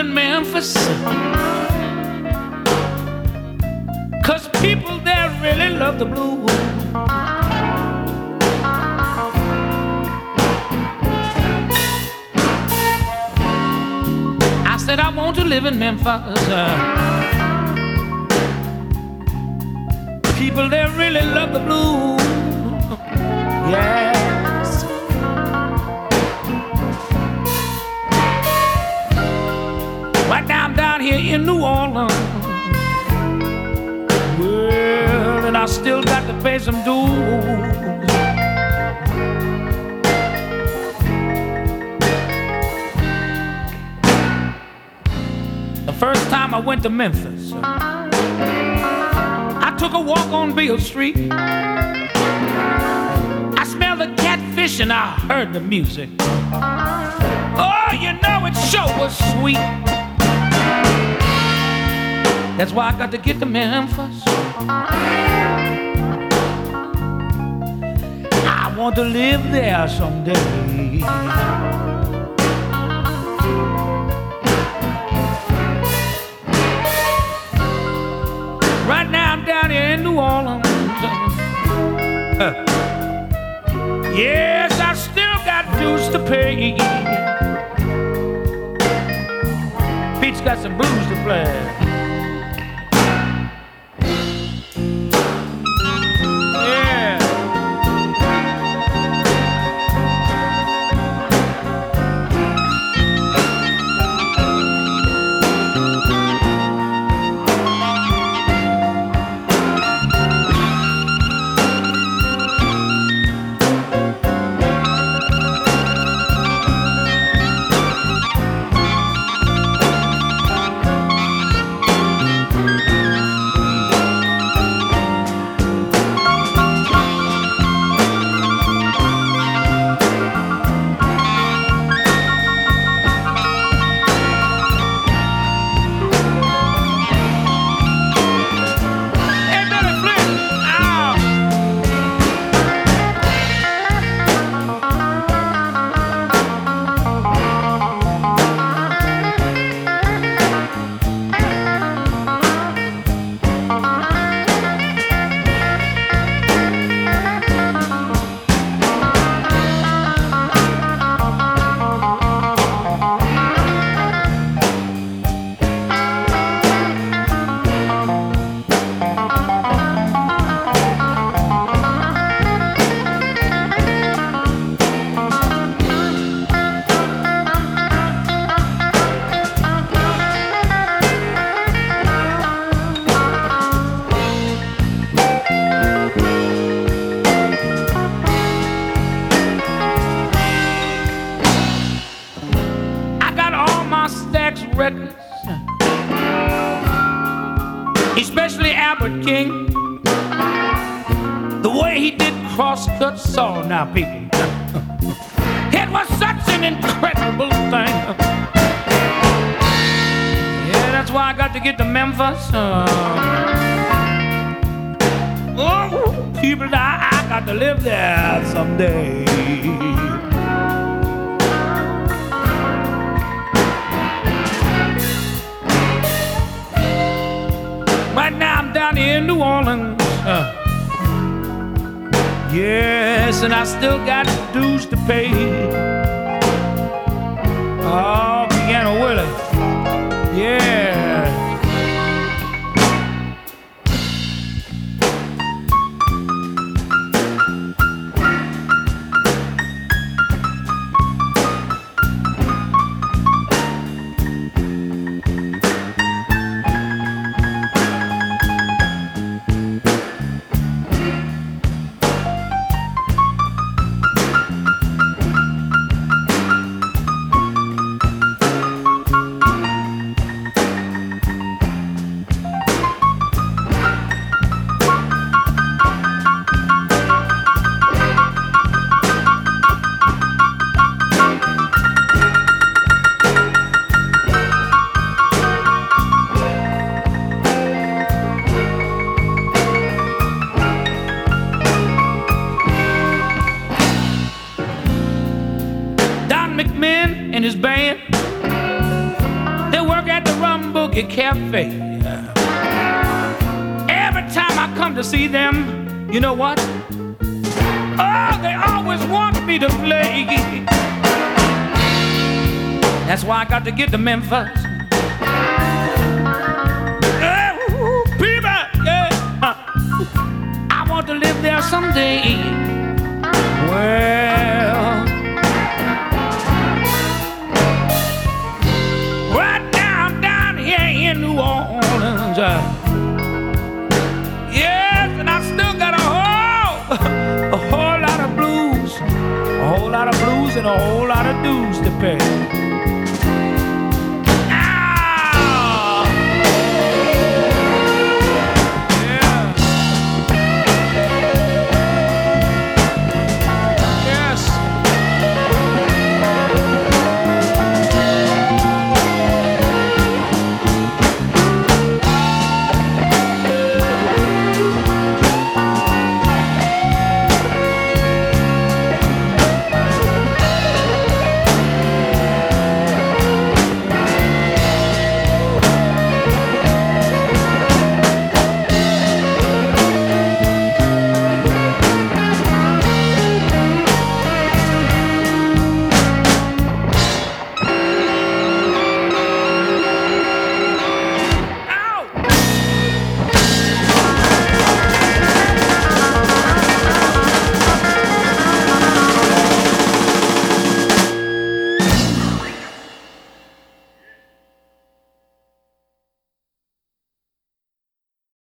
in Memphis, 'cause people there really love the blues. I said I want to live in Memphis. People there really love the blues. Yes. Right now I'm down here in New Orleans. Well, and I still got to pay some dues. The first time I went to Memphis, I took a walk on Beale Street. I smelled the catfish and I heard the music. Oh, you know it sure was sweet. That's why I got to get to Memphis. I want to live there someday. Right now I'm down here in New Orleans. Yes, I still got dues to pay. Pete's got some blues to play. Records, especially Albert King. The way he did crosscut saw now, people. It was such an incredible thing. Yeah, that's why I got to get to Memphis. Oh, people, I got to live there someday. Right now I'm down here in New Orleans. Yes, and I still got dues to pay. Oh, Piano Willie. Yeah. at the Rum Boogie Cafe. Every time I come to see them, you know what? Oh, they always want me to play. That's why I got to get to Memphis. People, yeah. I want to live there someday. Well, right down here in New Orleans. Yes, and I still got a whole lot of blues, a whole lot of blues and a whole lot of dues to pay.